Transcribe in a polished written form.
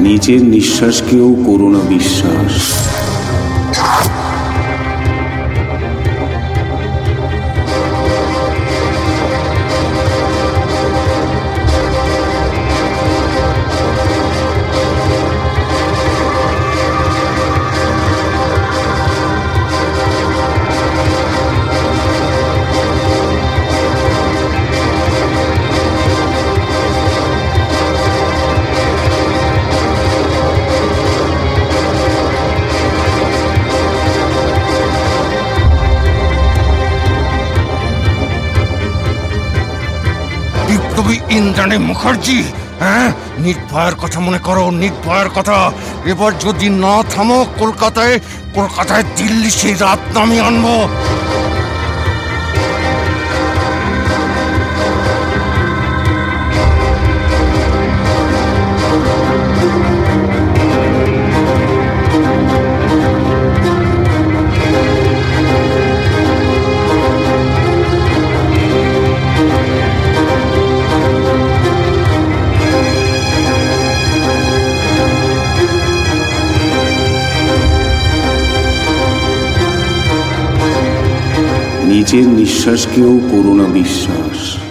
নিজের নিঃশ্বাসকেও করো না বিশ্বাস। বিপ্লবী ইন্দ্রাণী মুখার্জি, হ্যাঁ, নির্ভয়ার কথা মনে করো, নির্ভয়ার কথা। এবার যদি না থামো কলকাতায় দিল্লি সেই রাত নামিয়ে আনবো। নিজের নিঃশ্বাসকেও করো না বিশ্বাস।